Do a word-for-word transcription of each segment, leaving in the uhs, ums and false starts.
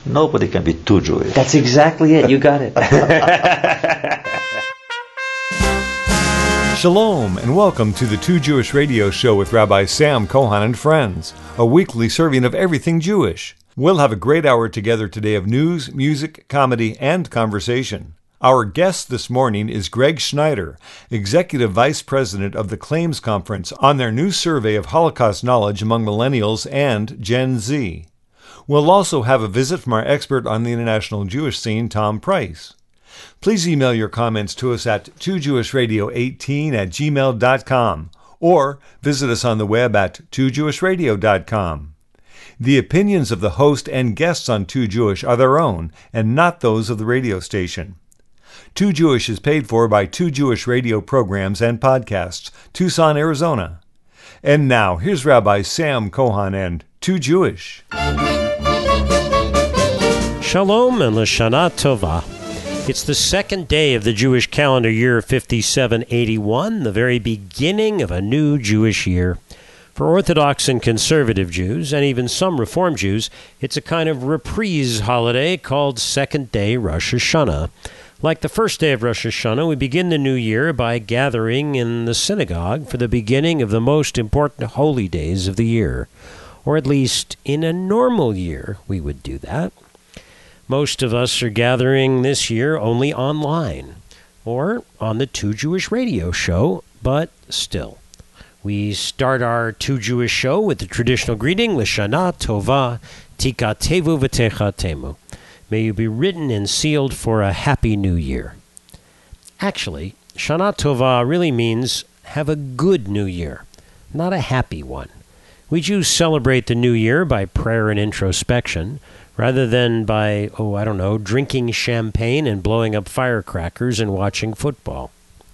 Nobody can be too Jewish. That's exactly it. You got it. Shalom, and welcome to the Two Jewish Radio Show with Rabbi Sam Cohan and friends, a weekly serving of everything Jewish. We'll have a great hour together today of news, music, comedy, and conversation. Our guest this morning is Greg Schneider, Executive Vice President of the Claims Conference, on their new survey of Holocaust knowledge among millennials and Gen Z. We'll also have a visit from our expert on the international Jewish scene, Tom Price. Please email your comments to us at two jewish radio eighteen at gmail dot com or visit us on the web at two jewish radio dot com. The opinions of the host and guests on Too Jewish are their own and not those of the radio station. Too Jewish is paid for by Too Jewish Radio programs and podcasts, Tucson, Arizona. And now, here's Rabbi Sam Cohan and Too Jewish. Shalom and L'Shana Tova. It's the second day of the Jewish calendar year fifty-seven eighty-one, the very beginning of a new Jewish year. For Orthodox and conservative Jews, and even some Reform Jews, it's a kind of reprise holiday called Second Day Rosh Hashanah. Like the first day of Rosh Hashanah, we begin the new year by gathering in the synagogue for the beginning of the most important holy days of the year. Or at least in a normal year, we would do that. Most of us are gathering this year only online or on the Two Jewish Radio Show, but still. We start our Two Jewish Show with the traditional greeting, L'Shana Tova, Tikatevu V'Techatemu. May you be written and sealed for a happy new year. Actually, Shana Tova really means have a good new year, not a happy one. We Jews celebrate the new year by prayer and introspection, rather than by, oh, I don't know, drinking champagne and blowing up firecrackers and watching football.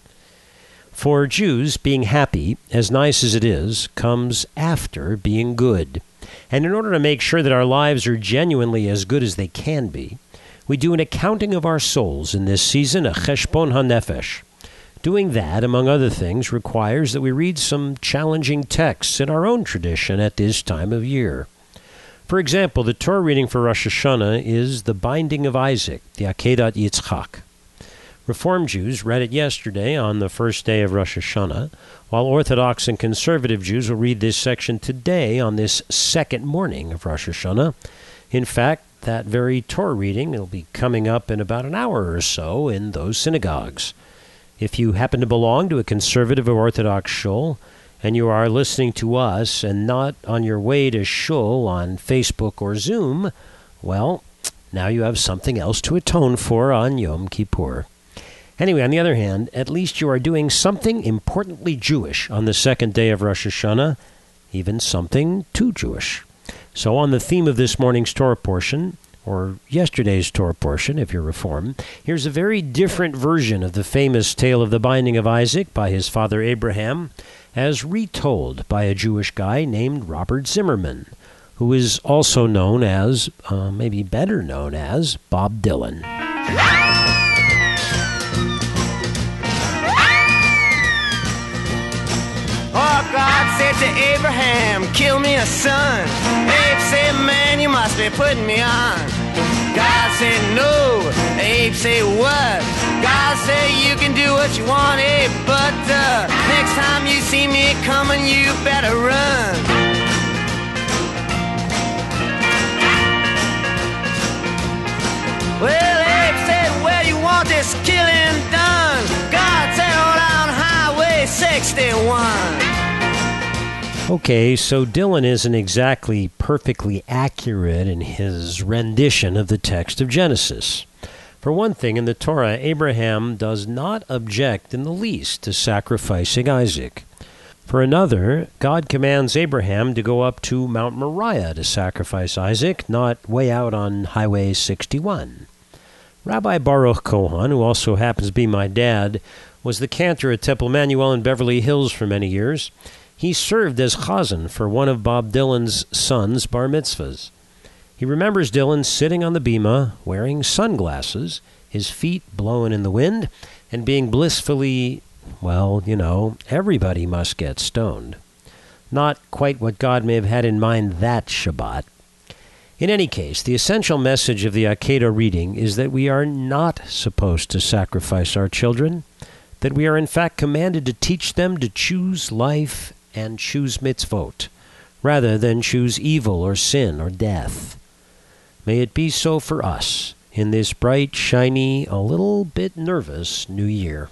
For Jews, being happy, as nice as it is, comes after being good. And in order to make sure that our lives are genuinely as good as they can be, we do an accounting of our souls in this season, a cheshbon hanefesh. Doing that, among other things, requires that we read some challenging texts in our own tradition at this time of year. For example, the Torah reading for Rosh Hashanah is the Binding of Isaac, the Akedat Yitzchak. Reform Jews read it yesterday on the first day of Rosh Hashanah, while Orthodox and conservative Jews will read this section today on this second morning of Rosh Hashanah. In fact, that very Torah reading will be coming up in about an hour or so in those synagogues. If you happen to belong to a conservative or Orthodox shul, and you are listening to us and not on your way to shul on Facebook or Zoom, well, now you have something else to atone for on Yom Kippur. Anyway, on the other hand, at least you are doing something importantly Jewish on the second day of Rosh Hashanah, even something too Jewish. So on the theme of this morning's Torah portion, or yesterday's Torah portion, if you're Reform, here's a very different version of the famous tale of the Binding of Isaac by his father Abraham, as retold by a Jewish guy named Robert Zimmerman, who is also known as, uh, maybe better known as, Bob Dylan. Oh, God said to Abraham, kill me a son. Abe said, man, you must be putting me on. God said, no. Abe said, what? God said, you can do what you want, Abe, but uh, next time you see me coming, you better run. Well, Abe said, where you want this killing done? God said, oh, down Highway sixty-one. Okay, so Dylan isn't exactly perfectly accurate in his rendition of the text of Genesis. For one thing, in the Torah, Abraham does not object in the least to sacrificing Isaac. For another, God commands Abraham to go up to Mount Moriah to sacrifice Isaac, not way out on Highway sixty-one. Rabbi Baruch Cohan, who also happens to be my dad, was the cantor at Temple Manuel in Beverly Hills for many years. He served as chazan for one of Bob Dylan's son's bar mitzvahs. He remembers Dylan sitting on the bima, wearing sunglasses, his feet blowing in the wind, and being blissfully, well, you know, everybody must get stoned. Not quite what God may have had in mind that Shabbat. In any case, the essential message of the Akedah reading is that we are not supposed to sacrifice our children, that we are in fact commanded to teach them to choose life and choose mitzvot, rather than choose evil or sin or death. May it be so for us in this bright, shiny, a little bit nervous new year.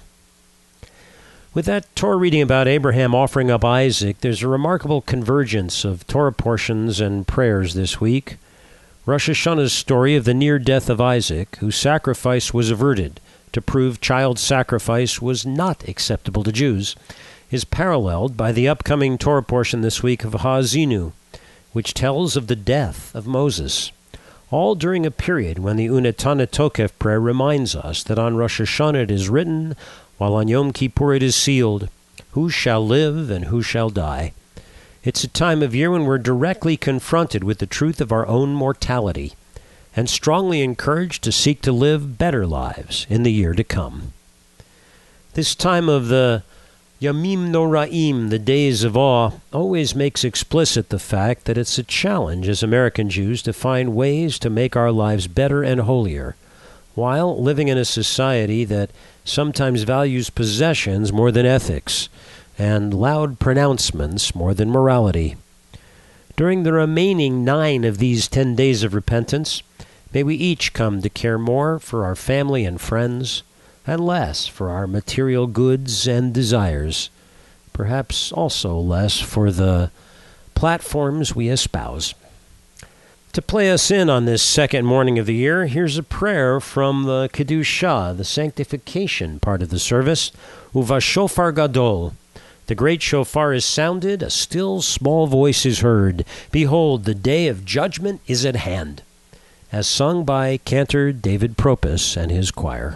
With that Torah reading about Abraham offering up Isaac, there's a remarkable convergence of Torah portions and prayers this week. Rosh Hashanah's story of the near death of Isaac, whose sacrifice was averted to prove child sacrifice was not acceptable to Jews, is paralleled by the upcoming Torah portion this week of Ha'azinu, which tells of the death of Moses, all during a period when the Unetane Tokef prayer reminds us that on Rosh Hashanah it is written, while on Yom Kippur it is sealed, who shall live and who shall die. It's a time of year when we're directly confronted with the truth of our own mortality, and strongly encouraged to seek to live better lives in the year to come. This time of the Yamim Noraim, the days of awe, always makes explicit the fact that it's a challenge as American Jews to find ways to make our lives better and holier, while living in a society that sometimes values possessions more than ethics, and loud pronouncements more than morality. During the remaining nine of these ten days of repentance, may we each come to care more for our family and friends, and less for our material goods and desires, perhaps also less for the platforms we espouse. To play us in on this second morning of the year, here's a prayer from the Kedusha, the sanctification part of the service, Uvashofar Gadol. The great shofar is sounded, a still small voice is heard. Behold, the day of judgment is at hand. As sung by Cantor David Propus and his choir.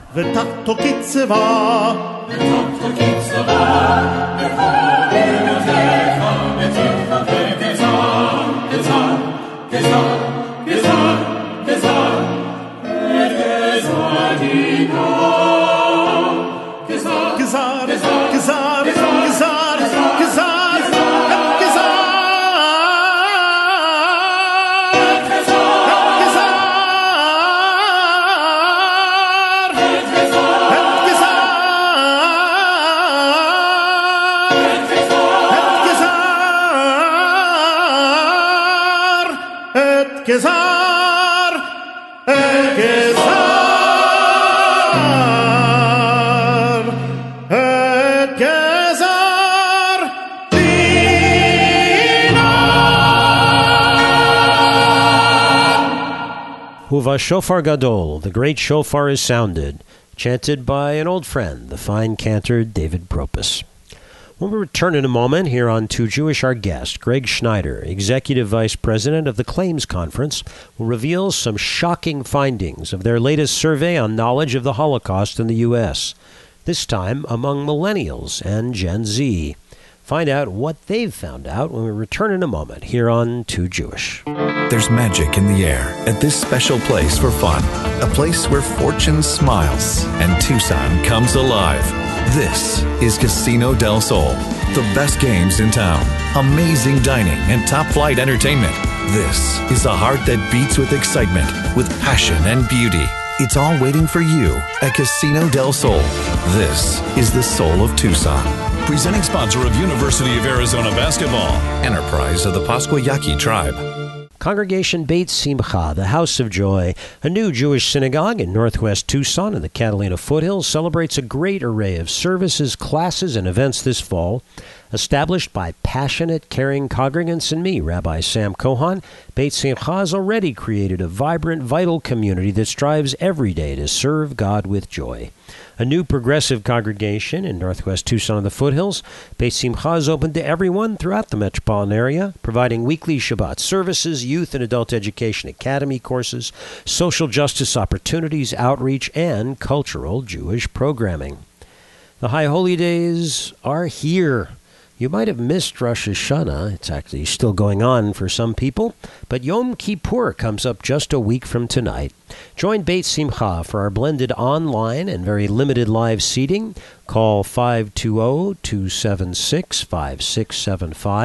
Huva Shofar Gadol, the great shofar is sounded, chanted by an old friend, the fine cantor David Propus. When we return in a moment here on To Jewish, our guest, Greg Schneider, Executive Vice President of the Claims Conference, will reveal some shocking findings of their latest survey on knowledge of the Holocaust in the U S, this time among millennials and Gen Z. Find out what they've found out when we return in a moment here on To Jewish. There's magic in the air at this special place for fun, a place where fortune smiles and Tucson comes alive. This is Casino del Sol, the best games in town, amazing dining, and top-flight entertainment. This is a heart that beats with excitement, with passion and beauty. It's all waiting for you at Casino del Sol. This is the soul of Tucson. Presenting sponsor of University of Arizona Basketball, enterprise of the Pasquayaqui Tribe. Congregation Beit Simcha, the House of Joy, a new Jewish synagogue in northwest Tucson in the Catalina foothills, celebrates a great array of services, classes, and events this fall. Established by passionate, caring congregants and me, Rabbi Sam Kohan, Beit Simcha has already created a vibrant, vital community that strives every day to serve God with joy. A new progressive congregation in northwest Tucson in the foothills, Beit Simcha is open to everyone throughout the metropolitan area, providing weekly Shabbat services, youth and adult education academy courses, social justice opportunities, outreach, and cultural Jewish programming. The High Holy Days are here. You might have missed Rosh Hashanah. It's actually still going on for some people. But Yom Kippur comes up just a week from tonight. Join Beit Simcha for our blended online and very limited live seating. Call five two zero, two seven six, five six seven five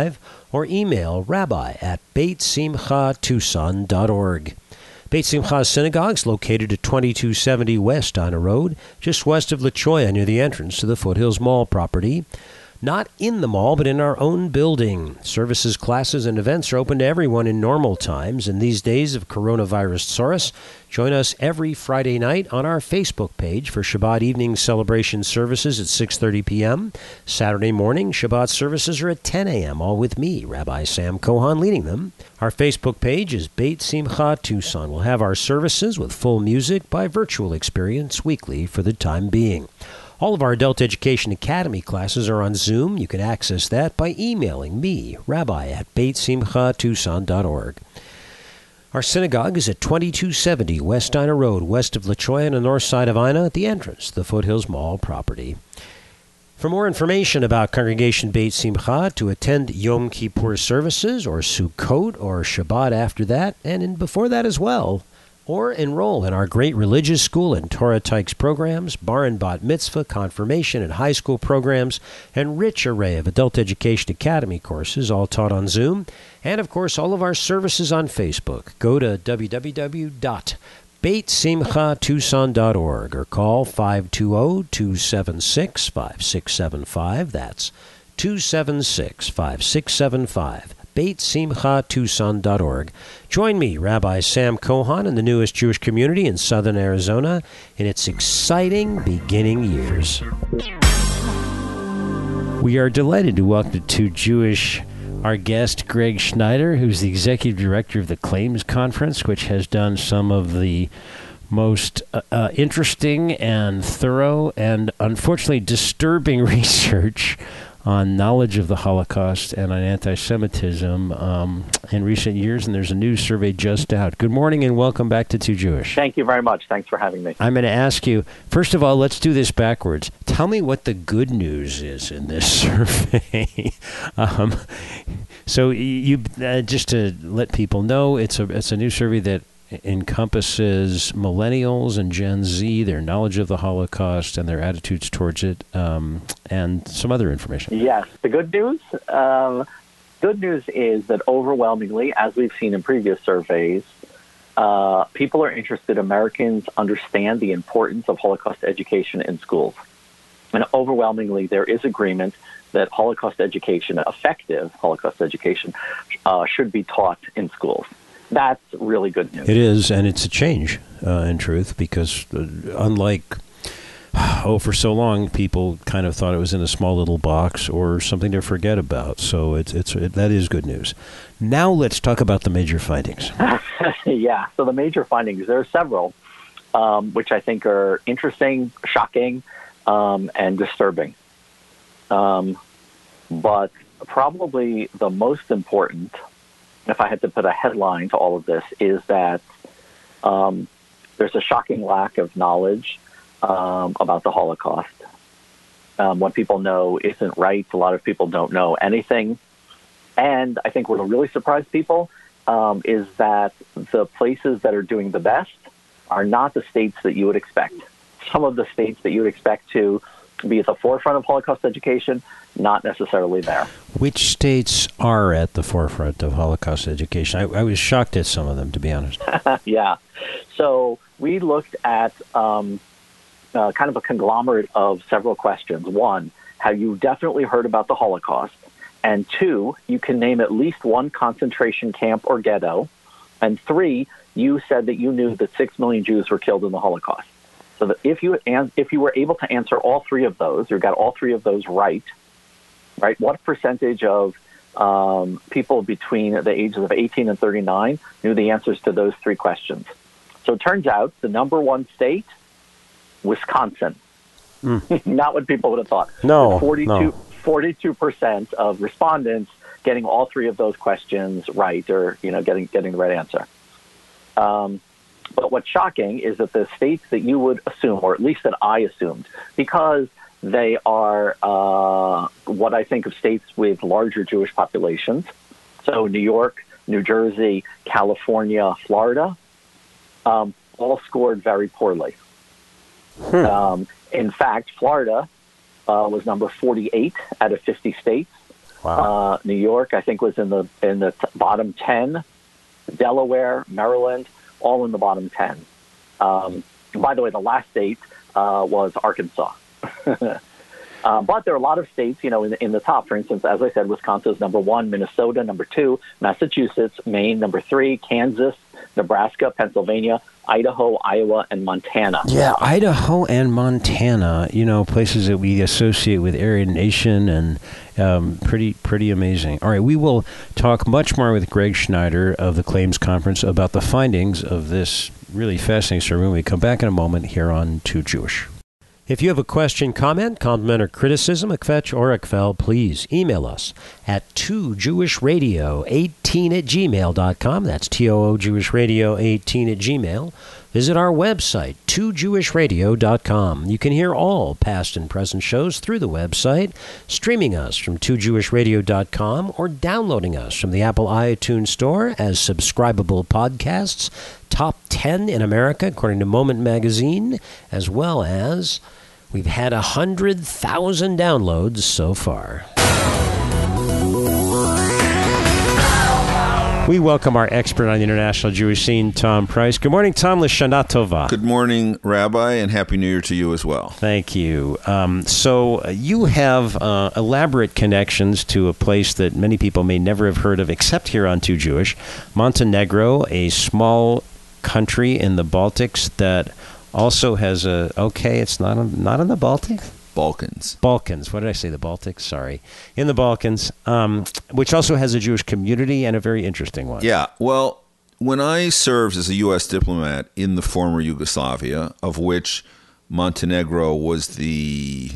or email rabbi at beit simcha tucson dot org. Beit Simcha Synagogue is located at twenty-two seventy West Dinah Road, just west of La Cholla near the entrance to the Foothills Mall property. Not in the mall, but in our own building. Services, classes, and events are open to everyone in normal times. In these days of coronavirus Saurus, join us every Friday night on our Facebook page for Shabbat evening celebration services at six thirty p.m. Saturday morning, Shabbat services are at ten a.m., all with me, Rabbi Sam Kohan, leading them. Our Facebook page is Beit Simcha Tucson. We'll have our services with full music by virtual experience weekly for the time being. All of our Adult Education Academy classes are on Zoom. You can access that by emailing me, rabbi at beit simcha tucson dot org. Our synagogue is at twenty-two seventy West Dinah Road, west of La Cholla on the north side of Ina, at the entrance to the Foothills Mall property. For more information about Congregation Beit Simcha, to attend Yom Kippur services or Sukkot or Shabbat after that, and in before that as well, or enroll in our great religious school and Torah Tykes programs, bar and bat mitzvah, confirmation, and high school programs, and rich array of Adult Education Academy courses, all taught on Zoom, and, of course, all of our services on Facebook. Go to w w w dot beit simcha tucson dot org or call five two zero, two seven six, five six seven five. That's two seven six, five six seven five. beit simcha tucson dot org. Join me, Rabbi Sam Kohan, in the newest Jewish community in southern Arizona in its exciting beginning years. We are delighted to welcome to Jewish our guest, Greg Schneider, who's the executive director of the Claims Conference, which has done some of the most uh, uh, interesting and thorough and unfortunately disturbing research on knowledge of the Holocaust and on anti-Semitism um, in recent years, and there's a new survey just out. Good morning and welcome back to Too Jewish. Thank you very much. Thanks for having me. I'm going to ask you, first of all, let's do this backwards. Tell me what the good news is in this survey. um, so you, uh, just to let people know, it's a it's a new survey that encompasses millennials and Gen Z, their knowledge of the Holocaust and their attitudes towards it, um, and some other information. Yes. The good news, um, good news is that overwhelmingly, as we've seen in previous surveys, uh, people are interested, Americans understand the importance of Holocaust education in schools. And overwhelmingly, there is agreement that Holocaust education, effective Holocaust education, uh, should be taught in schools. That's really good news. It is, and it's a change, uh, in truth, because uh, unlike, oh, for so long, people kind of thought it was in a small little box or something to forget about. So it's it's it, that is good news. Now let's talk about the major findings. Yeah, so the major findings, there are several, um, which I think are interesting, shocking, um, and disturbing. Um, but probably the most important, if I had to put a headline to all of this, is that um, there's a shocking lack of knowledge um, about the Holocaust. Um, what people know isn't right. A lot of people don't know anything. And I think what'll really surprise people um, is that the places that are doing the best are not the states that you would expect. Some of the states that you would expect to be at the forefront of Holocaust education, not necessarily there. Which states are at the forefront of Holocaust education? I, I was shocked at some of them, to be honest. Yeah. So we looked at um, uh, kind of a conglomerate of several questions. One, have you definitely heard about the Holocaust? And two, you can name at least one concentration camp or ghetto. And three, you said that you knew that six million Jews were killed in the Holocaust. So that if you if you were able to answer all three of those, or got all three of those right, right, what percentage of um, people between the ages of eighteen and thirty-nine knew the answers to those three questions? So it turns out the number one state, Wisconsin. Mm. Not what people would have thought. No, forty-two, no. forty-two percent of respondents getting all three of those questions right, or you know, getting getting the right answer. Um, But what's shocking is that the states that you would assume, or at least that I assumed, because they are uh, what I think of states with larger Jewish populations, so New York, New Jersey, California, Florida, um, all scored very poorly. Hmm. Um, in fact, Florida uh, was number forty-eight out of fifty states. Wow. Uh, New York, I think, was in the in the t- bottom ten. Delaware, Maryland, all in the bottom ten. Um, by the way, the last state uh, was Arkansas. uh, but there are a lot of states, you know, in the, in the top. For instance, as I said, Wisconsin is number one, Minnesota number two, Massachusetts, Maine number three, Kansas, Nebraska, Pennsylvania, Idaho, Iowa, and Montana. Yeah, Idaho and Montana, you know, places that we associate with Aryan Nation, and um, pretty pretty amazing. All right, we will talk much more with Greg Schneider of the Claims Conference about the findings of this really fascinating survey when we come back in a moment here on Too Jewish. If you have a question, comment, compliment, or criticism, a kvetch or a kvel, please email us at two jewish radio eighteen at gmail dot com. That's T O O Jewish Radio eighteen at Gmail. Visit our website, two jewish radio dot com. You can hear all past and present shows through the website, streaming us from two jewish radio dot com, or downloading us from the Apple iTunes Store as subscribable podcasts, top ten in America, according to Moment Magazine, as well as we've had one hundred thousand downloads so far. We welcome our expert on the international Jewish scene, Tom Price. Good morning, Tom. L'Shana Tova. Good morning, Rabbi, and Happy New Year to you as well. Thank you. Um, so uh, you have uh, elaborate connections to a place that many people may never have heard of, except here on Too Jewish, Montenegro, a small country in the Baltics that also has a, okay, it's not on, not in the Baltics? Balkans. Balkans. What did I say? The Baltics? Sorry. In the Balkans, um, which also has a Jewish community and a very interesting one. Yeah. Well, when I served as a U S diplomat in the former Yugoslavia, of which Montenegro was the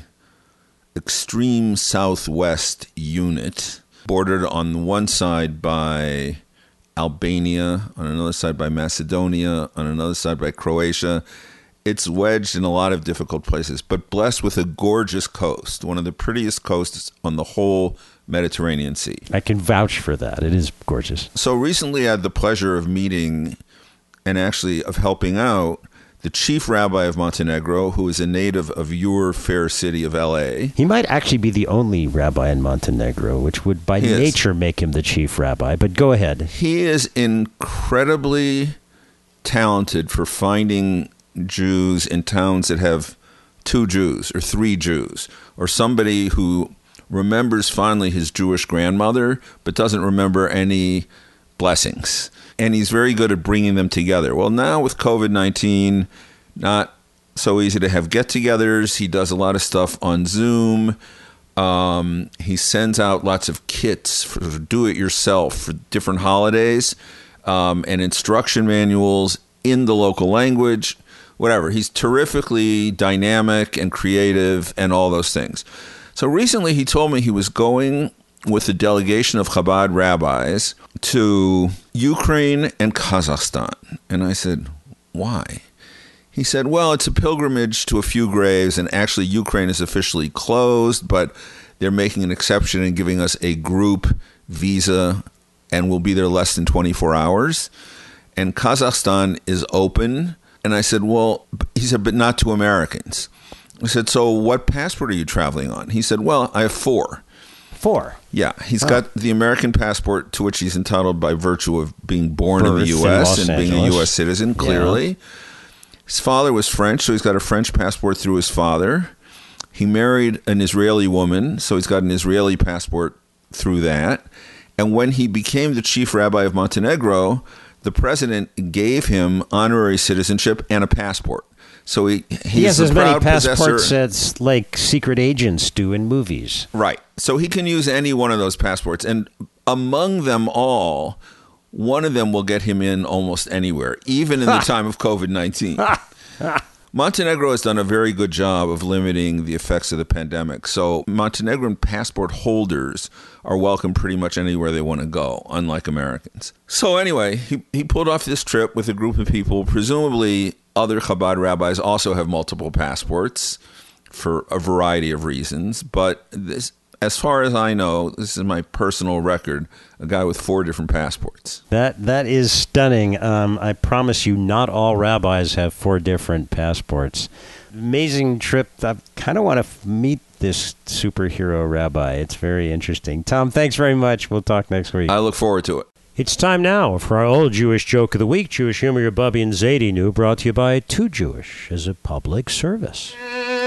extreme southwest unit, bordered on one side by Albania, on another side by Macedonia, on another side by Croatia. It's wedged in a lot of difficult places, but blessed with a gorgeous coast, one of the prettiest coasts on the whole Mediterranean Sea. I can vouch for that. It is gorgeous. So recently I had the pleasure of meeting and actually of helping out the chief rabbi of Montenegro, who is a native of your fair city of L A. He might actually be the only rabbi in Montenegro, which would by He nature is. make him the chief rabbi. But go ahead. He is incredibly talented for finding Jews in towns that have two Jews or three Jews, or somebody who remembers fondly his Jewish grandmother but doesn't remember any blessings. And he's very good at bringing them together. Well, now with covid nineteen, not so easy to have get-togethers. He does a lot of stuff on Zoom. Um, he sends out lots of kits for do-it-yourself for different holidays, um, and instruction manuals in the local language. Whatever. He's terrifically dynamic and creative and all those things. So recently he told me he was going with a delegation of Chabad rabbis to Ukraine and Kazakhstan. And I said, why? He said, well, it's a pilgrimage to a few graves, and actually Ukraine is officially closed, but they're making an exception and giving us a group visa, and we'll be there less than twenty-four hours. And Kazakhstan is open. And I said, well, he said, but not to Americans. I said, so what passport are you traveling on? He said, well, I have four. Four? Yeah. He's oh. got the American passport, to which he's entitled by virtue of being born Birth in the U S in and being Angeles. a U S citizen, clearly. Yeah. His father was French, so he's got a French passport through his father. He married an Israeli woman, so he's got an Israeli passport through that. And when he became the chief rabbi of Montenegro, the president gave him honorary citizenship and a passport. So he he's he has the as many proud passports possessor. as like secret agents do in movies. Right. So he can use any one of those passports. And among them all, one of them will get him in almost anywhere, even in the time of covid nineteen. Montenegro has done a very good job of limiting the effects of the pandemic. So Montenegrin passport holders are welcome pretty much anywhere they want to go, unlike Americans. So anyway, he, he pulled off this trip with a group of people. Presumably, other Chabad rabbis also have multiple passports for a variety of reasons. But this, as far as I know, this is my personal record, a guy with four different passports. That That is stunning. Um, I promise you, not all rabbis have four different passports. Amazing trip. I kind of want to f- meet this superhero rabbi. It's very interesting. Tom, thanks very much. We'll talk next week. I look forward to it. It's time now for our old Jewish joke of the week, Jewish humor your Bubby and Zadie knew, brought to you by Too Jewish as a public service.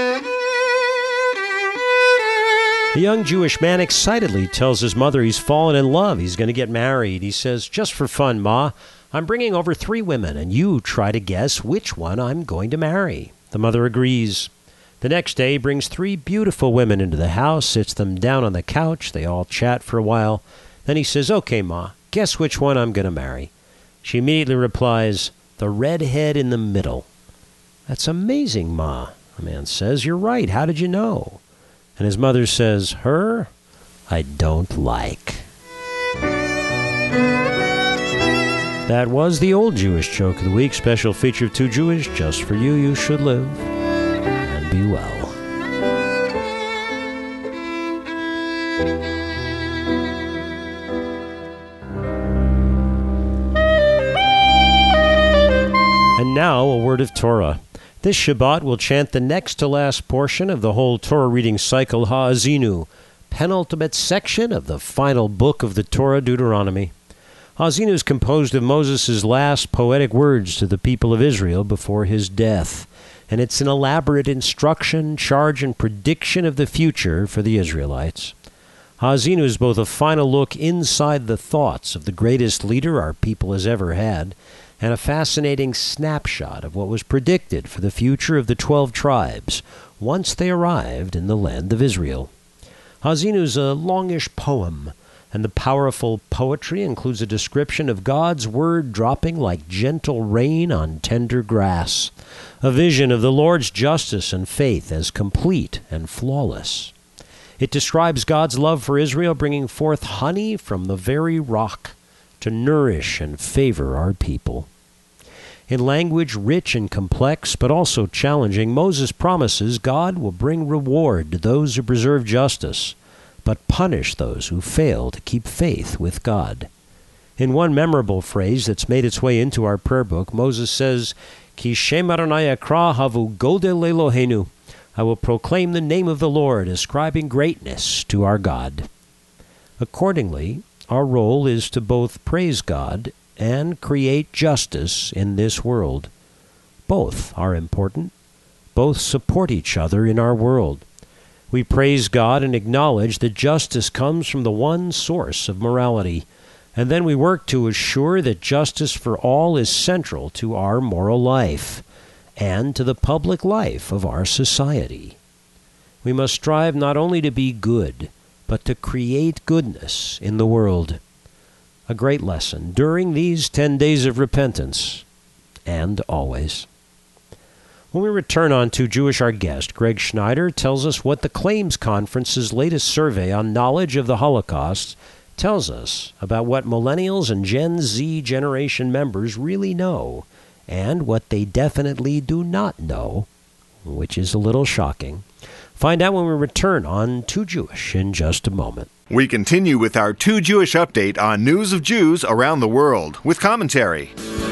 A young Jewish man excitedly tells his mother he's fallen in love. He's going to get married. He says, "Just for fun, Ma, I'm bringing over three women, and you try to guess which one I'm going to marry." The mother agrees. The next day, he brings three beautiful women into the house, sits them down on the couch. They all chat for a while. Then he says, "Okay, Ma, guess which one I'm going to marry." She immediately replies, "The redhead in the middle." "That's amazing, Ma," the man says. "You're right. How did you know?" And his mother says, "Her, I don't like." That was the old Jewish joke of the week, special feature of Too Jewish, just for you. You should live and be well. And now a word of Torah. This Shabbat we'll chant the next to last portion of the whole Torah reading cycle, Ha'azinu, penultimate section of the final book of the Torah, Deuteronomy. Ha'azinu is composed of Moses' last poetic words to the people of Israel before his death, and it's an elaborate instruction, charge, and prediction of the future for the Israelites. Ha'azinu is both a final look inside the thoughts of the greatest leader our people has ever had, and a fascinating snapshot of what was predicted for the future of the twelve tribes once they arrived in the land of Israel. Ha'azinu is a longish poem, and the powerful poetry includes a description of God's word dropping like gentle rain on tender grass, a vision of the Lord's justice and faith as complete and flawless. It describes God's love for Israel bringing forth honey from the very rock to nourish and favor our people. In language rich and complex, but also challenging, Moses promises God will bring reward to those who preserve justice, but punish those who fail to keep faith with God. In one memorable phrase that's made its way into our prayer book, Moses says, "Ki Shem Adonai Akra Havu Godel Eloheinu." I will proclaim the name of the Lord, ascribing greatness to our God. Accordingly, our role is to both praise God and create justice in this world. Both are important. Both support each other in our world. We praise God and acknowledge that justice comes from the one source of morality, and then we work to assure that justice for all is central to our moral life and to the public life of our society. We must strive not only to be good, but to create goodness in the world. A great lesson during these ten days of repentance, and always. When we return on Too Jewish, our guest, Greg Schneider, tells us what the Claims Conference's latest survey on knowledge of the Holocaust tells us about what millennials and Gen Z generation members really know, and what they definitely do not know, which is a little shocking. Find out when we return on Too Jewish in just a moment. We continue with our Too Jewish update on news of Jews around the world with commentary.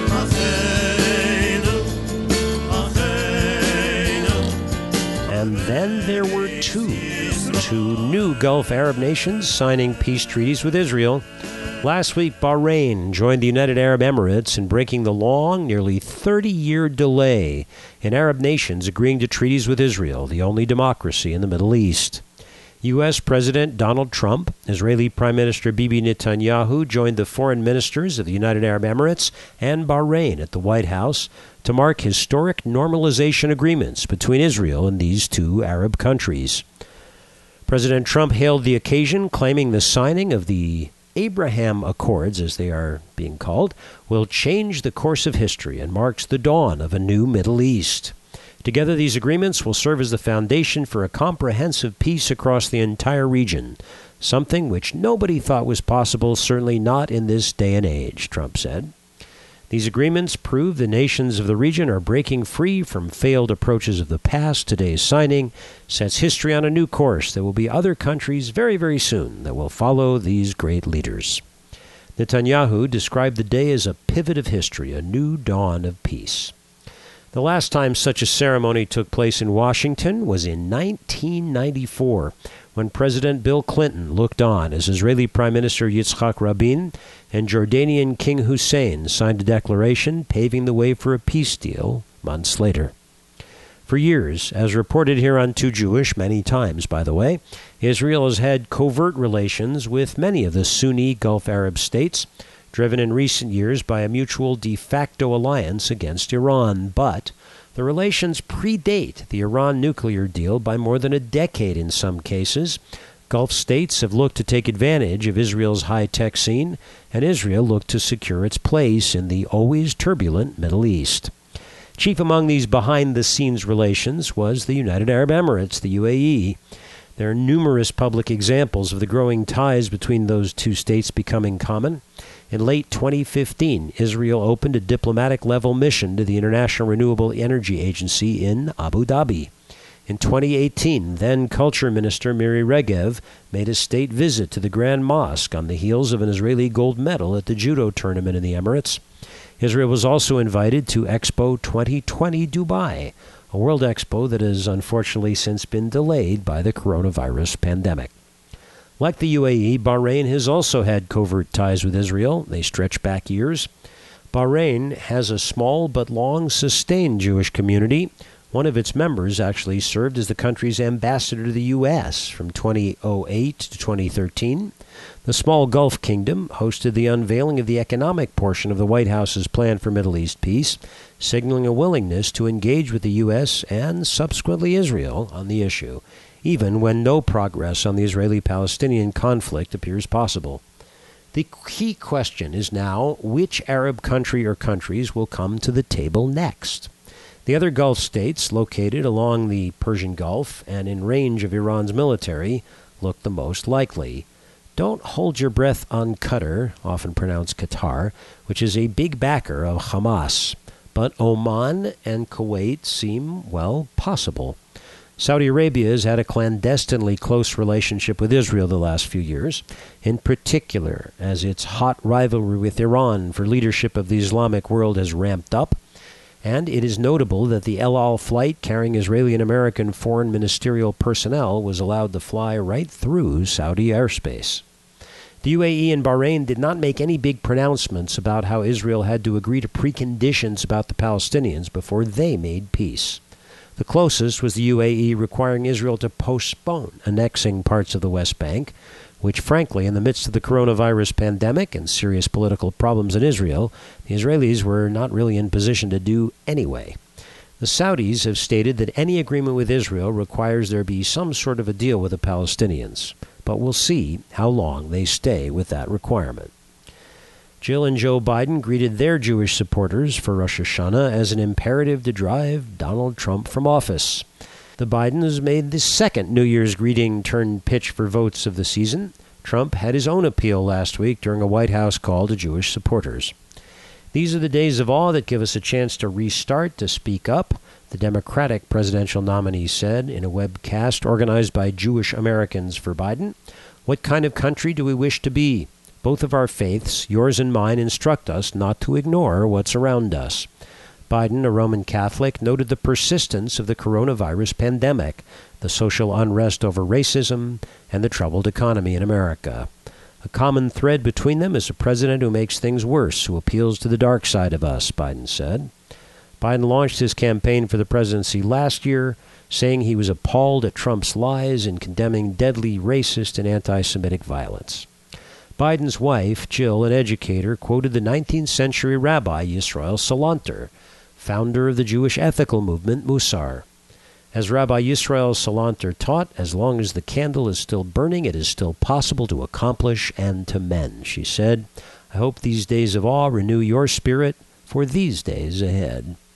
And then there were two, two new Gulf Arab nations signing peace treaties with Israel. Last week, Bahrain joined the United Arab Emirates in breaking the long, nearly thirty-year delay in Arab nations agreeing to treaties with Israel, the only democracy in the Middle East. U S. President Donald Trump, Israeli Prime Minister Bibi Netanyahu joined the foreign ministers of the United Arab Emirates and Bahrain at the White House to mark historic normalization agreements between Israel and these two Arab countries. President Trump hailed the occasion, claiming the signing of the Abraham Accords, as they are being called, will change the course of history and marks the dawn of a new Middle East. Together, these agreements will serve as the foundation for a comprehensive peace across the entire region, something which nobody thought was possible, certainly not in this day and age, Trump said. These agreements prove the nations of the region are breaking free from failed approaches of the past. Today's signing sets history on a new course. There will be other countries very, very soon that will follow these great leaders. Netanyahu described the day as a pivot of history, a new dawn of peace. The last time such a ceremony took place in Washington was in nineteen ninety-four, when President Bill Clinton looked on as Israeli Prime Minister Yitzhak Rabin and Jordanian King Hussein signed a declaration paving the way for a peace deal months later. For years, as reported here on Too Jewish, many times, by the way, Israel has had covert relations with many of the Sunni Gulf Arab states, driven in recent years by a mutual de facto alliance against Iran. But the relations predate the Iran nuclear deal by more than a decade in some cases. Gulf states have looked to take advantage of Israel's high-tech scene, and Israel looked to secure its place in the always turbulent Middle East. Chief among these behind-the-scenes relations was the United Arab Emirates, the U A E. There are numerous public examples of the growing ties between those two states becoming common. In late twenty fifteen, Israel opened a diplomatic-level mission to the International Renewable Energy Agency in Abu Dhabi. In twenty eighteen, then Culture Minister Miri Regev made a state visit to the Grand Mosque on the heels of an Israeli gold medal at the judo tournament in the Emirates. Israel was also invited to Expo twenty twenty Dubai, a world expo that has unfortunately since been delayed by the coronavirus pandemic. Like the U A E, Bahrain has also had covert ties with Israel. They stretch back years. Bahrain has a small but long-sustained Jewish community. One of its members actually served as the country's ambassador to the U S from two thousand eight to twenty thirteen. The small Gulf kingdom hosted the unveiling of the economic portion of the White House's plan for Middle East peace, signaling a willingness to engage with the U S and subsequently Israel on the issue, even when no progress on the Israeli-Palestinian conflict appears possible. The key question is now which Arab country or countries will come to the table next. The other Gulf states, located along the Persian Gulf and in range of Iran's military, look the most likely. Don't hold your breath on Qatar, often pronounced Qatar, which is a big backer of Hamas. But Oman and Kuwait seem, well, possible. Saudi Arabia has had a clandestinely close relationship with Israel the last few years, in particular as its hot rivalry with Iran for leadership of the Islamic world has ramped up. And it is notable that the El Al flight carrying Israeli and American foreign ministerial personnel was allowed to fly right through Saudi airspace. The U A E and Bahrain did not make any big pronouncements about how Israel had to agree to preconditions about the Palestinians before they made peace. The closest was the U A E requiring Israel to postpone annexing parts of the West Bank, which, frankly, in the midst of the coronavirus pandemic and serious political problems in Israel, the Israelis were not really in position to do anyway. The Saudis have stated that any agreement with Israel requires there be some sort of a deal with the Palestinians, but we'll see how long they stay with that requirement. Jill and Joe Biden greeted their Jewish supporters for Rosh Hashanah as an imperative to drive Donald Trump from office. The Bidens made the second New Year's greeting turned pitch for votes of the season. Trump had his own appeal last week during a White House call to Jewish supporters. These are the days of awe that give us a chance to restart, to speak up, the Democratic presidential nominee said in a webcast organized by Jewish Americans for Biden. What kind of country do we wish to be? Both of our faiths, yours and mine, instruct us not to ignore what's around us. Biden, a Roman Catholic, noted the persistence of the coronavirus pandemic, the social unrest over racism, and the troubled economy in America. A common thread between them is a president who makes things worse, who appeals to the dark side of us, Biden said. Biden launched his campaign for the presidency last year, saying he was appalled at Trump's lies and condemning deadly racist and anti-Semitic violence. Biden's wife, Jill, an educator, quoted the nineteenth century rabbi Yisrael Salanter, founder of the Jewish ethical movement Musar. As Rabbi Yisrael Salanter taught, as long as the candle is still burning, it is still possible to accomplish and to mend, she said. I hope these days of awe renew your spirit for these days ahead.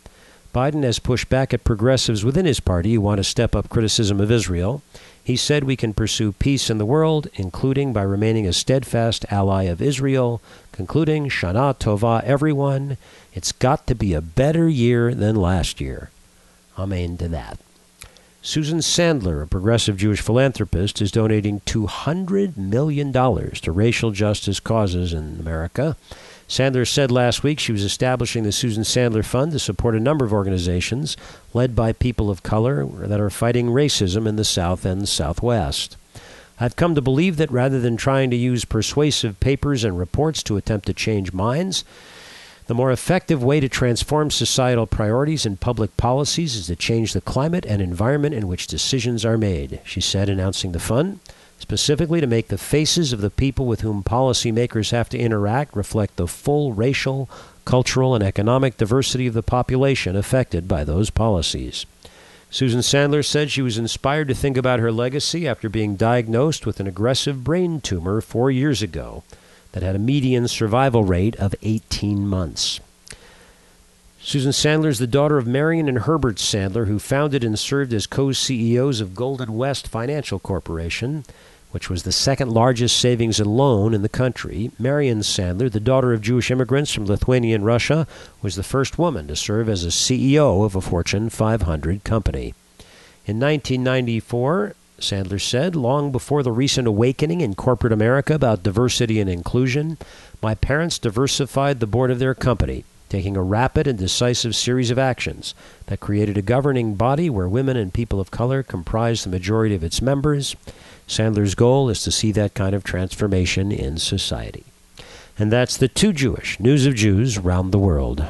Biden has pushed back at progressives within his party who want to step up criticism of Israel. He said we can pursue peace in the world, including by remaining a steadfast ally of Israel, concluding, Shana Tova, everyone. It's got to be a better year than last year. Amen to that. Susan Sandler, a progressive Jewish philanthropist, is donating two hundred million dollars to racial justice causes in America. Sandler said last week she was establishing the Susan Sandler Fund to support a number of organizations led by people of color that are fighting racism in the South and Southwest. I've come to believe that rather than trying to use persuasive papers and reports to attempt to change minds, the more effective way to transform societal priorities and public policies is to change the climate and environment in which decisions are made, she said, announcing the fund, specifically to make the faces of the people with whom policymakers have to interact reflect the full racial, cultural, and economic diversity of the population affected by those policies. Susan Sandler said she was inspired to think about her legacy after being diagnosed with an aggressive brain tumor four years ago that had a median survival rate of eighteen months. Susan Sandler is the daughter of Marion and Herbert Sandler, who founded and served as co-C E Os of Golden West Financial Corporation, which was the second largest savings and loan in the country. Marion Sandler, the daughter of Jewish immigrants from Lithuania and Russia, was the first woman to serve as a C E O of a Fortune five hundred company. In nineteen ninety-four, Sandler said, long before the recent awakening in corporate America about diversity and inclusion, my parents diversified the board of their company, taking a rapid and decisive series of actions that created a governing body where women and people of color comprised the majority of its members. Sandler's goal is to see that kind of transformation in society. And that's the Too Jewish News of Jews Around the World.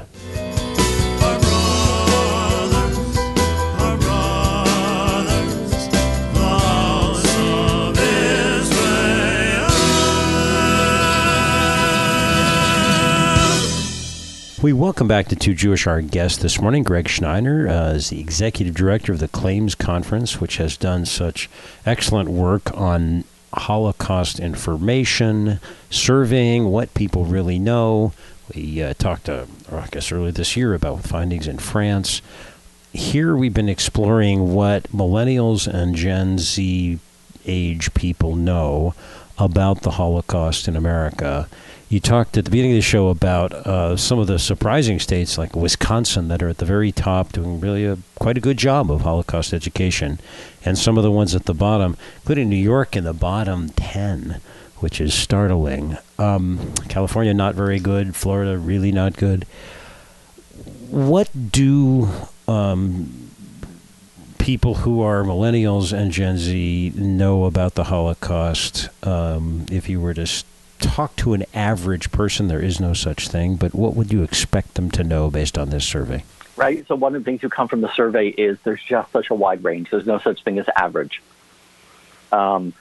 We welcome back to Too Jewish. Our guest this morning, Greg Schneider, uh, is the executive director of the Claims Conference, which has done such excellent work on Holocaust information, surveying what people really know. We uh, talked, uh, I guess, earlier this year about findings in France. Here we've been exploring what millennials and Gen Z age people know about the Holocaust in America. You talked at the beginning of the show about uh, some of the surprising states like Wisconsin that are at the very top doing really a, quite a good job of Holocaust education, and some of the ones at the bottom, including New York in the bottom ten, which is startling. Um, California not very good, Florida really not good. What do um, people who are millennials and Gen Z know about the Holocaust um, if you were to st- talk to an average person? There is no such thing, but what would you expect them to know based on this survey? Right. So one of the things who come from the survey is there's just such a wide range. There's no such thing as average. Um,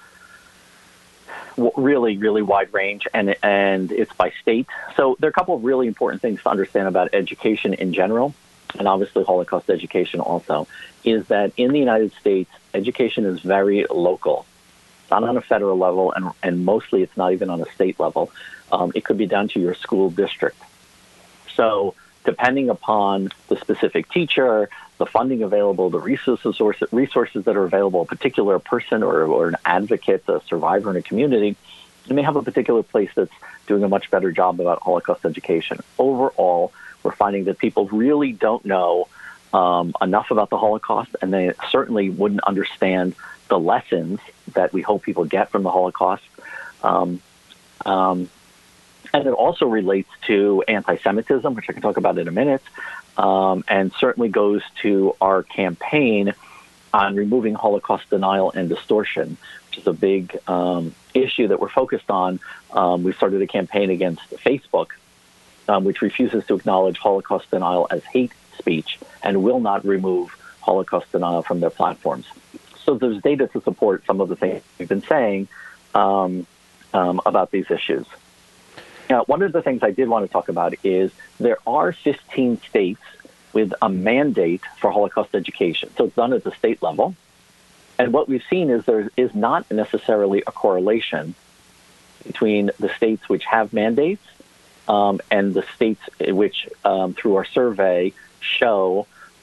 really, really wide range, and and it's by state. So there are a couple of really important things to understand about education in general, and obviously Holocaust education also, is that in the United States, education is very local. Not on a federal level, and, and mostly it's not even on a state level. Um, it could be down to your school district. So depending upon the specific teacher, the funding available, the resources, resources that are available, a particular person or, or an advocate, a survivor in a community, you may have a particular place that's doing a much better job about Holocaust education. Overall, we're finding that people really don't know um, enough about the Holocaust, and they certainly wouldn't understand the lessons that we hope people get from the Holocaust. Um, um, and it also relates to anti-Semitism, which I can talk about in a minute, um, and certainly goes to our campaign on removing Holocaust denial and distortion, which is a big um, issue that we're focused on. Um, we started a campaign against Facebook, um, which refuses to acknowledge Holocaust denial as hate speech and will not remove Holocaust denial from their platforms. So there's data to support some of the things we've been saying um, um, about these issues. Now, one of the things I did want to talk about is there are fifteen states with a mandate for Holocaust education. So it's done at the state level. And what we've seen is there is not necessarily a correlation between the states which have mandates um, and the states which, um, through our survey, show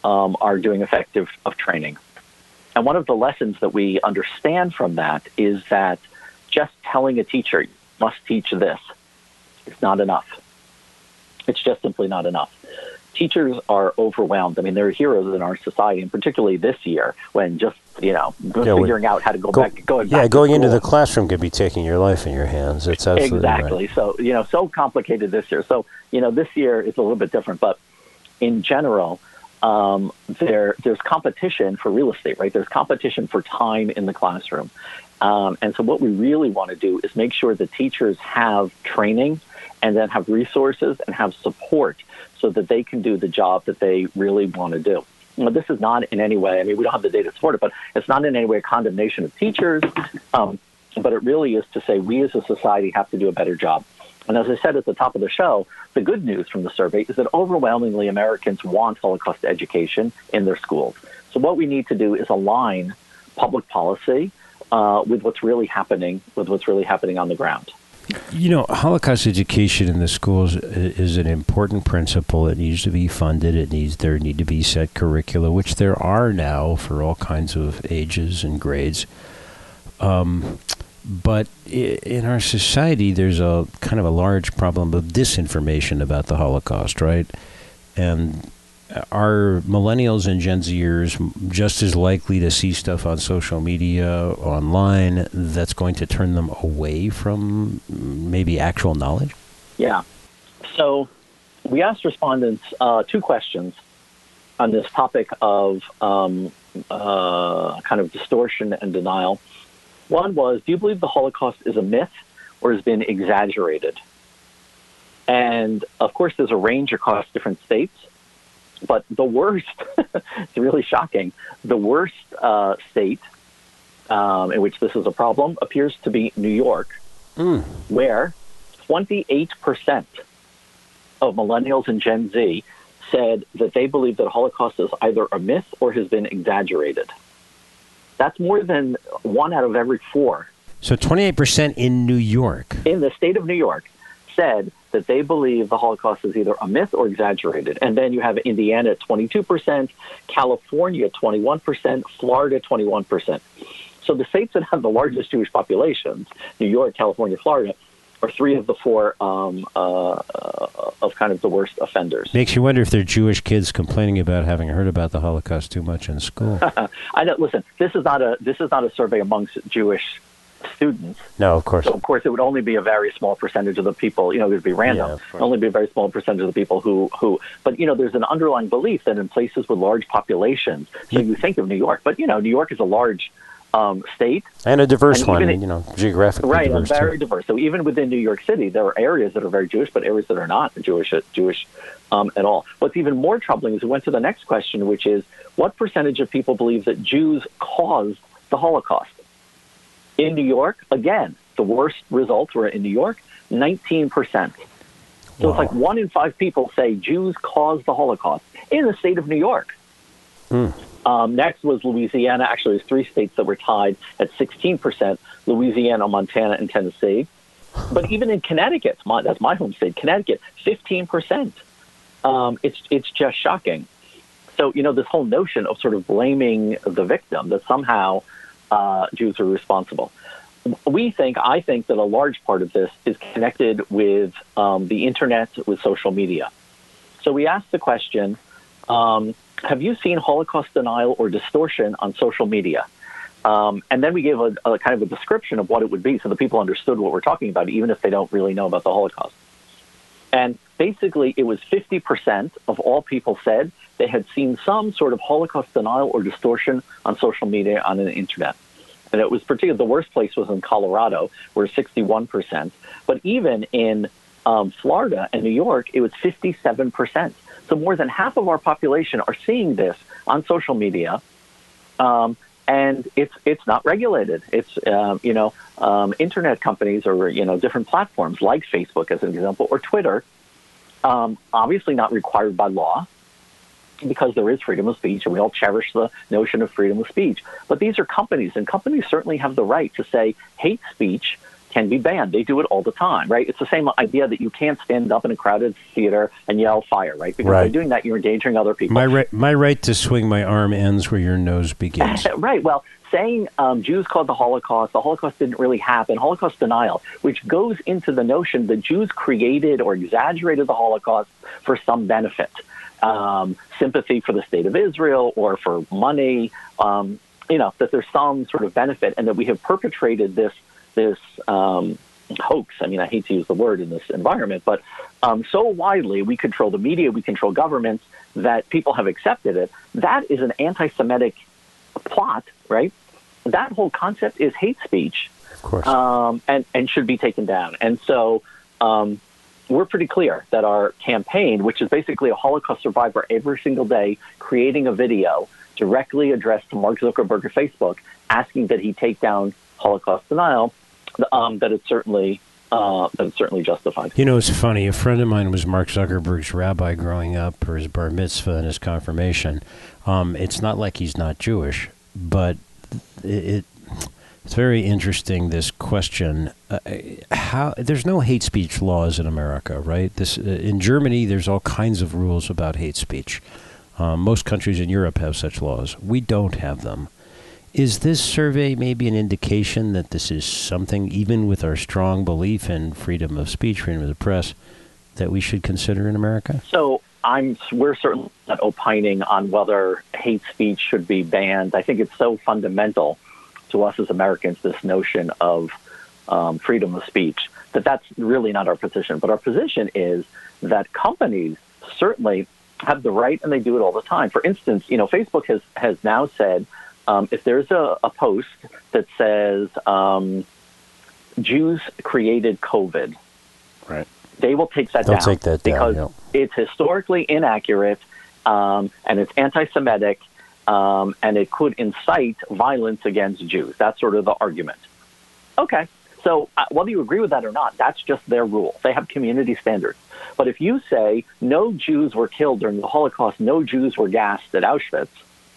um, are doing effective of training. And one of the lessons that we understand from that is that just telling a teacher, you must teach this, is not enough. It's just simply not enough. Teachers are overwhelmed. I mean, they're heroes in our society, and particularly this year when just, you know, yeah, figuring out how to go, go back. Going yeah, back going to into school. the classroom could be taking your life in your hands. It's absolutely Exactly. right. So, you know, so complicated this year. So, you know, this year is a little bit different, but in general, um, there there's competition for real estate, right? There's competition for time in the classroom. Um, and so what we really want to do is make sure that teachers have training and then have resources and have support so that they can do the job that they really want to do. Now, this is not in any way, I mean, we don't have the data to support it, but it's not in any way a condemnation of teachers, um, but it really is to say we as a society have to do a better job. And as I said at the top of the show, the good news from the survey is that overwhelmingly Americans want Holocaust education in their schools. So what we need to do is align public policy uh, with what's really happening, with what's really happening on the ground. You know, Holocaust education in the schools is an important principle. It needs to be funded. It needs there need to be set curricula, which there are now for all kinds of ages and grades. Um, but in our society, there's a kind of a large problem of disinformation about the Holocaust, right? And are millennials and Gen Zers just as likely to see stuff on social media, online, that's going to turn them away from maybe actual knowledge? Yeah. So we asked respondents uh, two questions on this topic of um, uh, kind of distortion and denial. One was, do you believe the Holocaust is a myth or has been exaggerated? And, of course, there's a range across different states. But the worst, it's really shocking, the worst uh, state um, in which this is a problem appears to be New York, mm. where twenty-eight percent of millennials and Gen Z said that they believe that the Holocaust is either a myth or has been exaggerated. That's more than one out of every four. So twenty-eight percent in New York. In the state of New York said that they believe the Holocaust is either a myth or exaggerated. And then you have Indiana at twenty-two percent, California at twenty-one percent, Florida at twenty-one percent. So the states that have the largest Jewish populations, New York, California, Florida, are three of the four um, uh, of kind of the worst offenders. Makes you wonder if they're Jewish kids complaining about having heard about the Holocaust too much in school. I know. Listen, this is not a this is not a survey amongst Jewish students. No, of course. So, of course, it would only be a very small percentage of the people, you know, it would be random. Yeah, it would only be a very small percentage of the people who, who, but, you know, there's an underlying belief that in places with large populations, so you think of New York, but, you know, New York is a large um, state. And a diverse and one, it, you know, geographically right, diverse. Right, very too. diverse. So even within New York City, there are areas that are very Jewish, but areas that are not Jewish, Jewish um, at all. What's even more troubling is we went to the next question, which is, what percentage of people believe that Jews caused the Holocaust? In New York, again, the worst results were in New York, nineteen percent. So wow. It's like one in five people say Jews caused the Holocaust in the state of New York. Mm. Um, next was Louisiana. Actually, there's three states that were tied at sixteen percent, Louisiana, Montana, and Tennessee. But even in Connecticut, my, that's my home state, Connecticut, fifteen percent. Um, it's, it's just shocking. So, you know, this whole notion of sort of blaming the victim, that somehow Uh, Jews are responsible. We think, I think that a large part of this is connected with um, the internet, with social media. So we asked the question, um, have you seen Holocaust denial or distortion on social media? Um, and then we gave a, a kind of a description of what it would be so that people understood what we're talking about, even if they don't really know about the Holocaust. And basically, it was fifty percent of all people said they had seen some sort of Holocaust denial or distortion on social media, on the internet. And it was particularly, the worst place was in Colorado, where sixty-one percent. But even in um, Florida and New York, it was fifty-seven percent. So more than half of our population are seeing this on social media. Um, and it's it's not regulated. It's, um, you know, um, internet companies or, you know, different platforms like Facebook, as an example, or Twitter, um, obviously not required by law, because there is freedom of speech, and we all cherish the notion of freedom of speech. But these are companies, and companies certainly have the right to say hate speech can be banned. They do it all the time, right? It's the same idea that you can't stand up in a crowded theater and yell fire, right? Because right. by doing that, you're endangering other people. My right, my right to swing my arm ends where your nose begins. Right. Well, saying um, Jews caused the Holocaust, the Holocaust didn't really happen, Holocaust denial, which goes into the notion that Jews created or exaggerated the Holocaust for some benefit, um, sympathy for the state of Israel or for money, um, you know, that there's some sort of benefit, and that we have perpetrated this this um, hoax. I mean, I hate to use the word in this environment, but um, so widely, we control the media, we control governments, that people have accepted it. That is an anti-Semitic plot, right? That whole concept is hate speech, of course, um, and, and should be taken down. And so um, we're pretty clear that our campaign, which is basically a Holocaust survivor every single day, creating a video directly addressed to Mark Zuckerberg or Facebook, asking that he take down Holocaust denial, um, that it's certainly uh, that it's certainly justified. You know, it's funny. A friend of mine was Mark Zuckerberg's rabbi growing up, for his bar mitzvah and his confirmation. Um, it's not like he's not Jewish, but it, it it's very interesting, this question. Uh, how there's no hate speech laws in America, right? This uh, in Germany, there's all kinds of rules about hate speech. Um, most countries in Europe have such laws. We don't have them. Is this survey maybe an indication that this is something, even with our strong belief in freedom of speech, freedom of the press, that we should consider in America? So I'm, we're certainly not opining on whether hate speech should be banned. I think it's so fundamental to us as Americans, this notion of um, freedom of speech, that that's really not our position. But our position is that companies certainly have the right, and they do it all the time. For instance, you know, Facebook has, has now said, Um, if there's a, a post that says um, Jews created COVID, right, they will take that They'll down take that down, because yeah. it's historically inaccurate, um, and it's anti-Semitic, um, and it could incite violence against Jews. That's sort of the argument. Okay, so uh, whether you agree with that or not, that's just their rule. They have community standards. But if you say no Jews were killed during the Holocaust, no Jews were gassed at Auschwitz,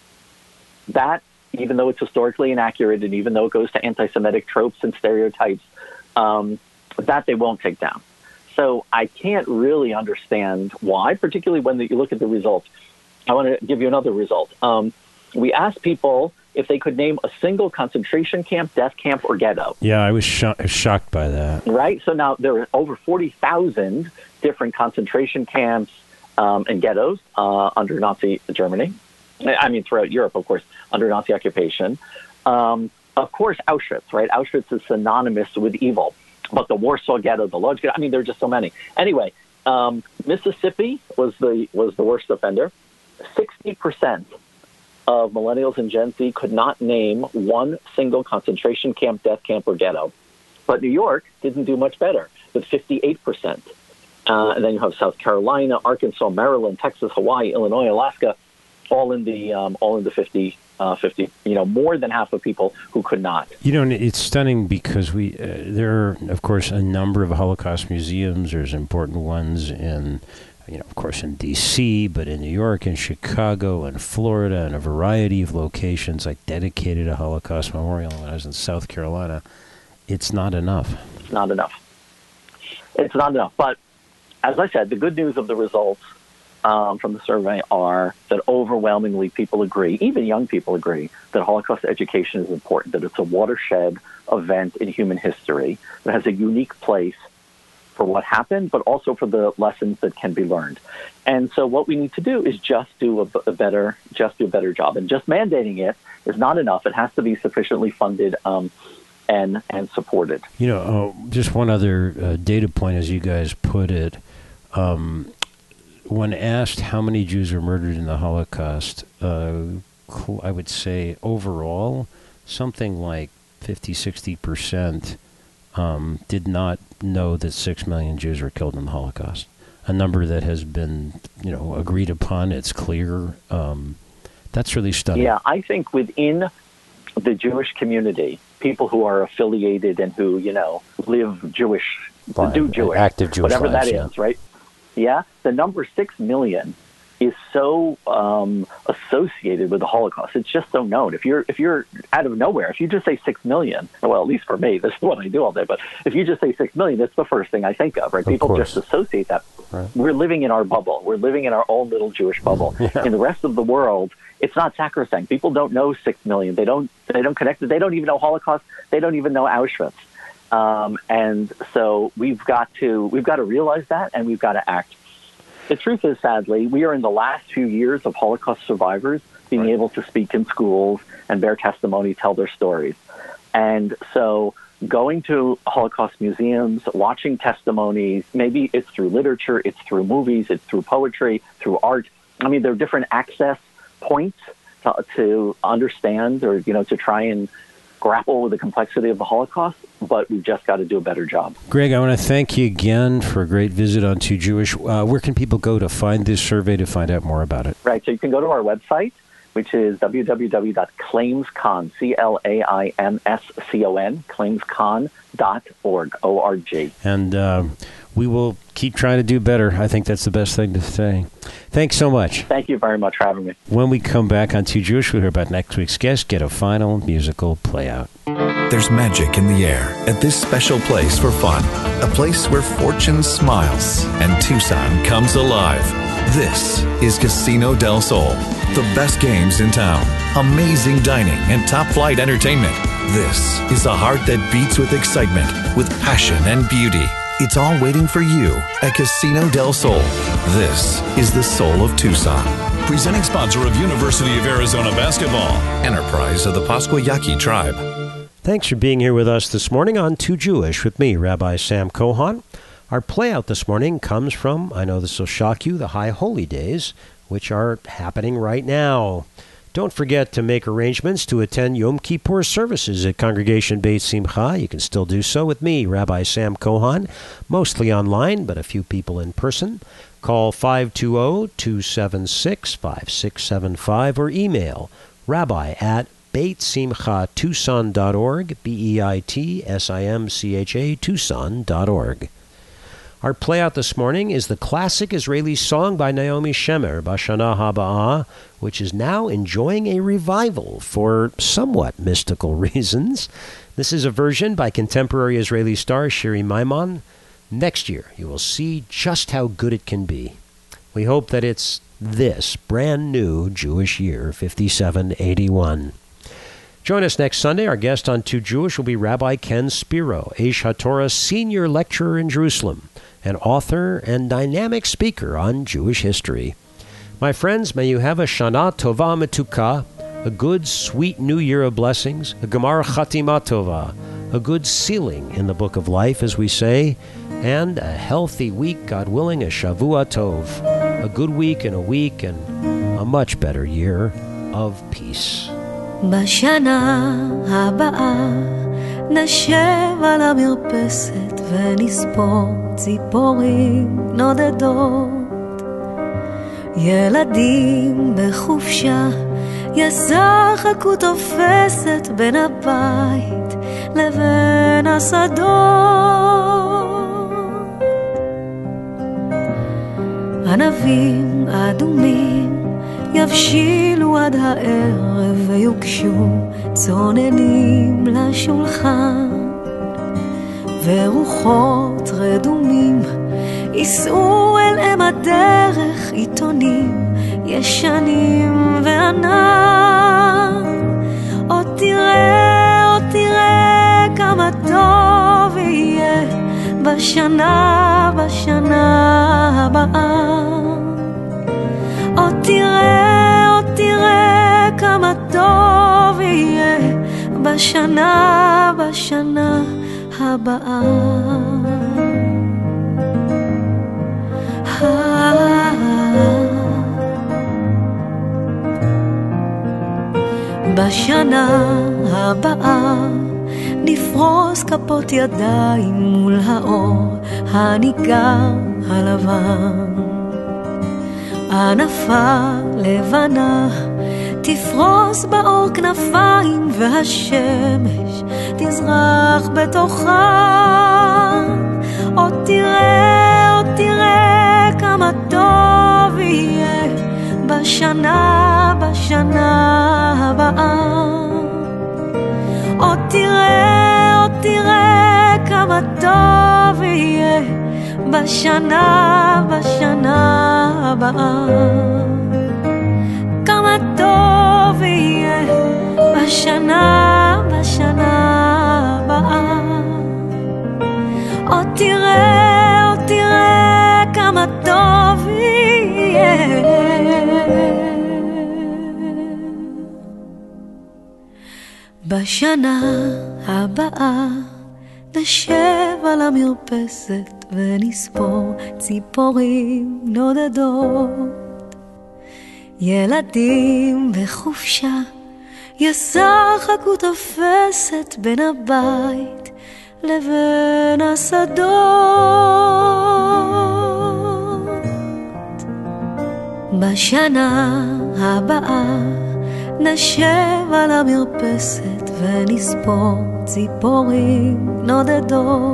that, even though it's historically inaccurate and even though it goes to anti-Semitic tropes and stereotypes, um, that they won't take down. So I can't really understand why, particularly when you look at the results. I want to give you another result. Um, we asked people if they could name a single concentration camp, death camp, or ghetto. Yeah, I was sho- shocked by that. Right? So now there are over forty thousand different concentration camps um, and ghettos uh, under Nazi Germany. I mean, throughout Europe, of course, under Nazi occupation. Um, of course, Auschwitz, right? Auschwitz is synonymous with evil. But the Warsaw Ghetto, the Lodz Ghetto, I mean, there are just so many. Anyway, um, Mississippi was the was the worst offender. sixty percent of millennials and Gen Z could not name one single concentration camp, death camp, or ghetto. But New York didn't do much better, with fifty-eight percent. Uh, and then you have South Carolina, Arkansas, Maryland, Texas, Hawaii, Illinois, Alaska, all in the um, all in the fifty, uh, fifty, you know, more than half of people who could not. You know, it's stunning because we uh, there are, of course, a number of Holocaust museums. There's important ones in, you know, of course, in D C, but in New York and Chicago and Florida and a variety of locations like dedicated a Holocaust memorial. When I was in South Carolina, it's not enough. It's not enough. It's not enough. But as I said, the good news of the results Um, from the survey are that overwhelmingly people agree, even young people agree, that Holocaust education is important, that it's a watershed event in human history that has a unique place for what happened, but also for the lessons that can be learned. And so what we need to do is just do a, a better, just do a better job. And just mandating it is not enough. It has to be sufficiently funded um, and and supported. You know, uh, just one other uh, data point, as you guys put it. Um, When asked how many Jews were murdered in the Holocaust, uh, I would say overall, something like fifty, sixty percent um, did not know that six million Jews were killed in the Holocaust. A number that has been, you know, agreed upon. It's clear. Um, that's really stunning. Yeah, I think within the Jewish community, people who are affiliated and who, you know, live Jewish, Fine. do Jewish, active Jewish whatever lives, that yeah. is, right? Yeah, the number six million is so um, associated with the Holocaust. It's just so known. If you're if you're out of nowhere, if you just say six million, well, at least for me, this is what I do all day. But if you just say six million, that's the first thing I think of, right? Of People course. just associate that. Right. We're living in our bubble. We're living in our own little Jewish bubble. Yeah. In the rest of the world, it's not sacrosanct. People don't know six million. They don't. They don't connect it. They don't even know Holocaust. They don't even know Auschwitz. Um, and so we've got to we've got to realize that, and we've got to act. The truth is, sadly, we are in the last few years of Holocaust survivors being Right. able to speak in schools and bear testimony, tell their stories. And so going to Holocaust museums, watching testimonies, maybe it's through literature, it's through movies, it's through poetry, through art. I mean, there are different access points to, to understand or, you know, to try and grapple with the complexity of the Holocaust, but we've just got to do a better job. Greg, I want to thank you again for a great visit on Too Jewish. Uh, where can people go to find this survey, to find out more about it? Right, so you can go to our website, which is w w w dot claimscon, C L A I M S C O N, claimscon dot org, O R G. And uh, we will keep trying to do better. I think that's the best thing to say. Thanks so much. Thank you very much for having me. When we come back on Too Jewish, we'll hear about next week's guest, get a final musical playout. There's magic in the air at this special place for fun. A place where fortune smiles and Tucson comes alive. This is Casino del Sol. The best games in town, amazing dining, and top-flight entertainment. This is a heart that beats with excitement, with passion and beauty. It's all waiting for you at Casino del Sol. This is the soul of Tucson. Presenting sponsor of University of Arizona Basketball. Enterprise of the Pasquayaqui Tribe. Thanks for being here with us this morning on Too Jewish with me, Rabbi Sam Kohan. Our playout this morning comes from, I know this will shock you, the High Holy Days, which are happening right now. Don't forget to make arrangements to attend Yom Kippur services at Congregation Beit Simcha. You can still do so with me, Rabbi Sam Kohan, mostly online, but a few people in person. Call five two zero, two seven six, five six seven five or email rabbi at beit simcha tucson dot org, B E I T S I M C H A, tucson dot org. Our playout this morning is the classic Israeli song by Naomi Shemer, Bashana Haba'ah, which is now enjoying a revival for somewhat mystical reasons. This is a version by contemporary Israeli star Shiri Maimon. Next year, you will see just how good it can be. We hope that it's this brand new Jewish year, fifty-seven eighty-one. Join us next Sunday. Our guest on Too Jewish will be Rabbi Ken Spiro, Aish HaTorah Senior Lecturer in Jerusalem, an author and dynamic speaker on Jewish history. My friends, may you have a Shana Tova Metuka, a good, sweet new year of blessings, a Gemar Chatima Tova, a good sealing in the book of life, as we say, and a healthy week, God willing, a Shavua Tov, a good week and a week and a much better year of peace. בשנה הבאה נשב על המרפסת ונספור ציפורים נודדות. ילדים בחופשה ישחקו תופסת בין הבית לבין השדות. ענבים אדומים יבשילו עד הערב ויוקשו צוננים לשולחן, ורוחות רדומים ייסעו אל אם הדרך, עיתונים ישנים וענן. עוד תראה, עוד תראה כמה טוב יהיה בשנה, בשנה הבאה. עוד תראה, עוד תראה כמה טוב יהיה בשנה, בשנה הבאה. בשנה הבאה נפרוס כפות ידיים מול האור הניגר הלבן. ענפה לבנה תפרוס באור כנפיים, והשמש תזרח בתוכה. עוד תראה, עוד תראה כמה טוב יהיה בשנה, בשנה הבאה. עוד תראה, עוד תראה כמה טוב יהיה בשנה, בשנה הבאה. כמה טוב יהיה בשנה, בשנה הבאה. עוד תראה, עוד תראה כמה טוב יהיה. בשנה הבאה נשב על המרפסת ונספור ציפורים נודדות. ילדים בחופשה ישחקו תופסת בין הבית לבין השדות. בשנה הבאה נשב על המרפסת ונספור ציפורים נודדות.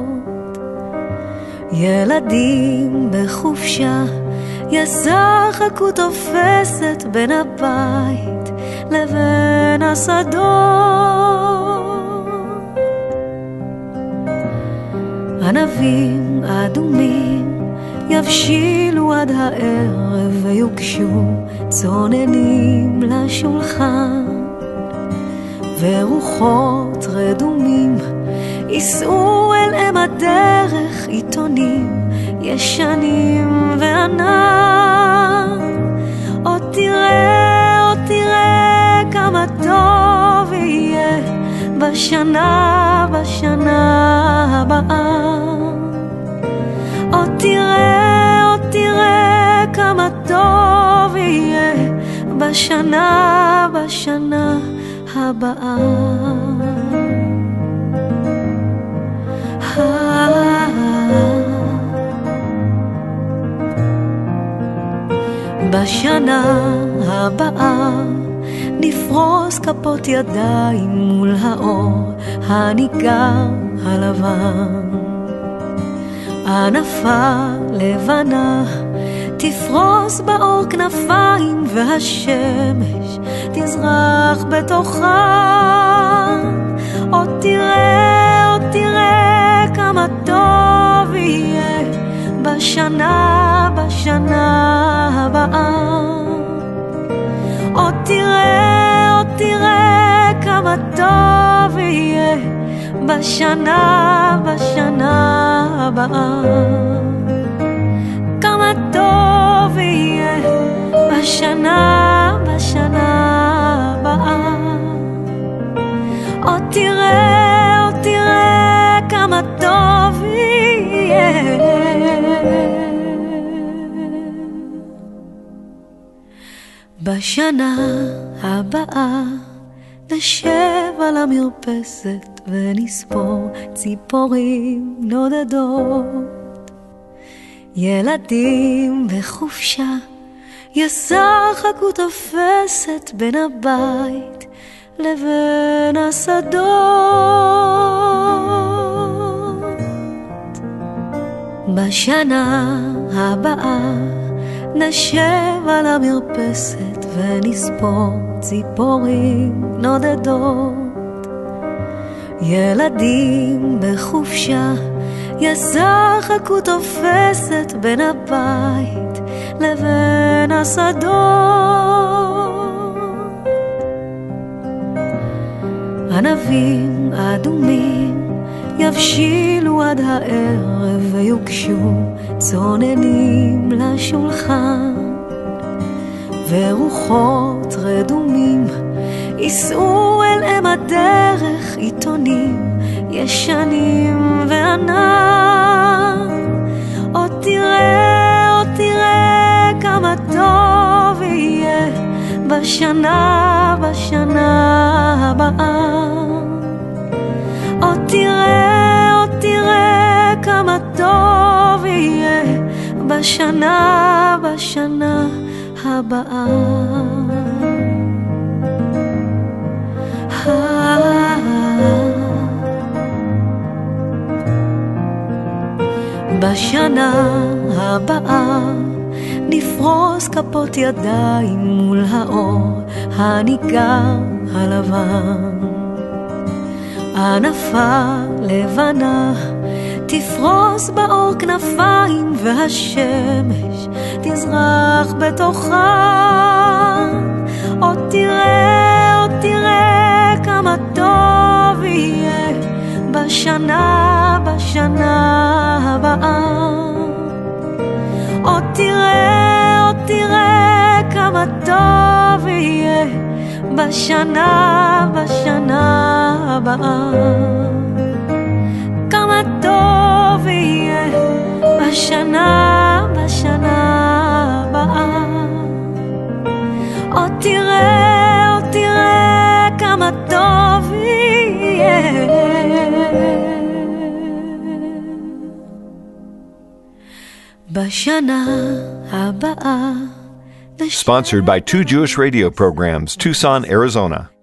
ילדים בחופשה ישחקו תופסת בין הבית לבין השדות. ענבים אדומים יבשילו עד הערב ויוגשו צוננים לשולחן, ורוחות רדומים ייסעו אל אם הדרך עיתונים ישנים וענן. עוד תראה, עוד תראה כמה טוב יהיה בשנה, בשנה הבאה. עוד תראה, עוד תראה כמה טוב יהיה בשנה, בשנה הבאה. בשנה הבאה נפרוס כפות ידיים מול האור הניגר הלבן. ענפה לבנה תפרוס באור כנפיים, והשמש תזרח בתוכה. עוד תראה, עוד תראה כמה טוב יהיה בשנה, בשנה הבאה. עוד תראה, עוד תראה כמה טוב יהיה בשנה, בשנה הבאה. כמה טוב יהיה בשנה, בשנה הבאה. עוד תראה, עוד תראה כמה טוב יהיה בשנה הבאה. נשב על המרפסת ונספור ציפורים נודדות. ילדים בחופשה ישחקו תופסת בין הבית לבין השדות. בשנה הבאה נשב על המרפסת ונספור ציפורים נודדות. ילדים בחופשה ישחקו תופסת בין הבית לבין השדות. ענבים אדומים יבשילו עד הערב ויוגשו צוננים לשולחן, ורוחות רדומים ייסעו אל אם הדרך עיתונים ישנים וענן. עוד תראה, עוד תראה כמה טוב יהיה בשנה, בשנה הבאה. עוד תראה, עוד תראה כמה טוב יהיה בשנה, בשנה הבאה. בשנה הבאה נפרוס כפות ידיים מול האור הניגר הלבן. ענפה לבנה תפרוס באור כנפיים, והשמש תזרח בתוכה. עוד תראה, עוד תראה כמה טוב יהיה בשנה, בשנה הבאה. עוד תראה, עוד תראה כמה טוב יהיה בשנה, בשנה הבאה. כמה טוב יהיה בשנה, בשנה הבאה. עוד תראה, עוד תראה כמה טוב יהיה בשנה הבאה. Sponsored by two Jewish radio programs, Tucson, Arizona.